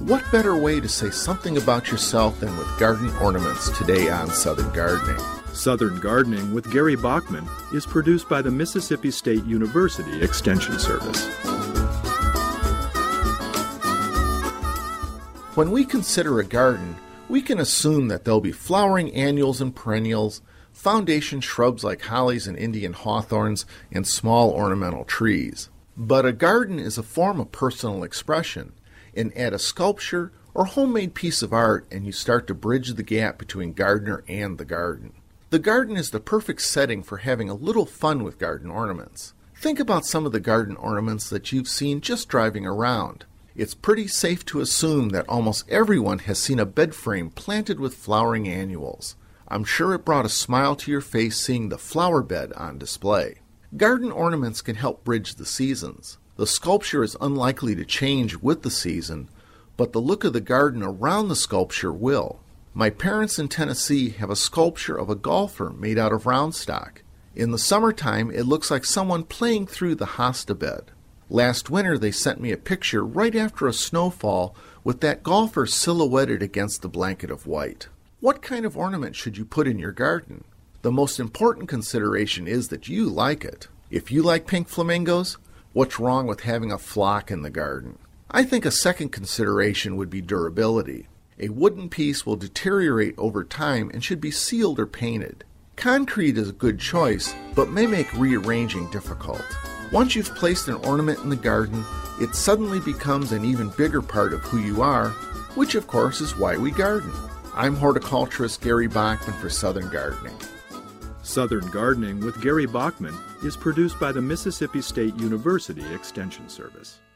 What better way to say something about yourself than with garden ornaments today on Southern Gardening? Southern Gardening with Gary Bachman is produced by the Mississippi State University Extension Service. When we consider a garden, we can assume that there'll be flowering annuals and perennials, foundation shrubs like hollies and Indian hawthorns, and small ornamental trees. But a garden is a form of personal expression, and add a sculpture or homemade piece of art and you start to bridge the gap between gardener and the garden. The garden is the perfect setting for having a little fun with garden ornaments. Think about some of the garden ornaments that you've seen just driving around. It's pretty safe to assume that almost everyone has seen a bed frame planted with flowering annuals. I'm sure it brought a smile to your face seeing the flower bed on display. Garden ornaments can help bridge the seasons. The sculpture is unlikely to change with the season, but the look of the garden around the sculpture will. My parents in Tennessee have a sculpture of a golfer made out of round stock. In the summertime, it looks like someone playing through the hosta bed. Last winter, they sent me a picture right after a snowfall with that golfer silhouetted against the blanket of white. What kind of ornament should you put in your garden? The most important consideration is that you like it. If you like pink flamingos, what's wrong with having a flock in the garden? I think a second consideration would be durability. A wooden piece will deteriorate over time and should be sealed or painted. Concrete is a good choice, but may make rearranging difficult. Once you've placed an ornament in the garden, it suddenly becomes an even bigger part of who you are, which of course is why we garden. I'm horticulturist Gary Bachman for Southern Gardening. Southern Gardening with Gary Bachman is produced by the Mississippi State University Extension Service.